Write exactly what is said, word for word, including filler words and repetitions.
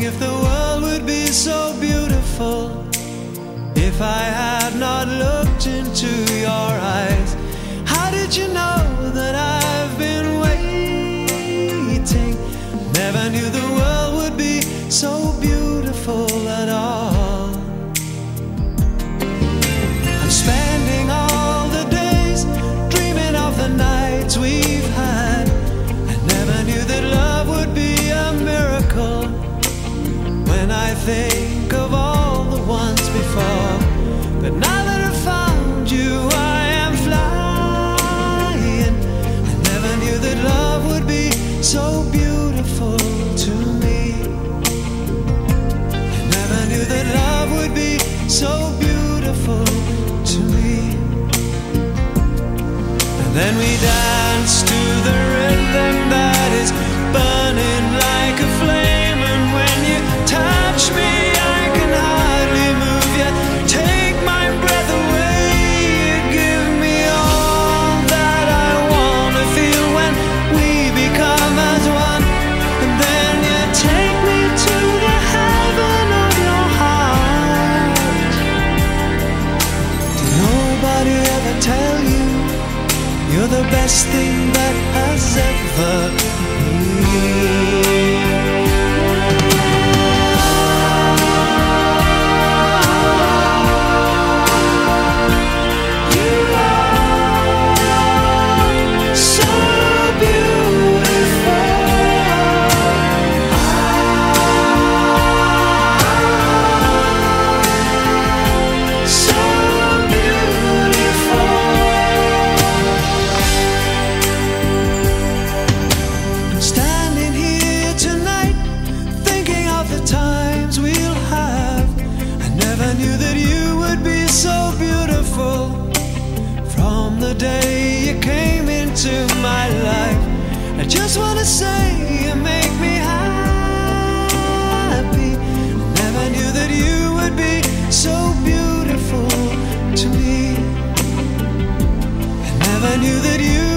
wondering if the world would be so beautiful if I had not looked into your eyes. How did you know that I've been waiting? Never knew the world would be so beautiful at all. I'm spending all the days dreaming of the nights we've had. I never knew that love would be a miracle. When I think of all the ones before, but now that I've found you, I am flying. I never knew that love would be so beautiful to me. I never knew that love would be so beautiful to me. And then we dance to the rhythm that is burning like a flame. And when you touch me, I can hardly move yet. Take my breath away. You give me all that I want to feel when we become as one. And then you take me to the heaven of your heart. Did nobody ever tell you you're the best thing that has ever been? The day you came into my life, I just want to say you make me happy. Never knew that you would be so beautiful to me. I never knew that you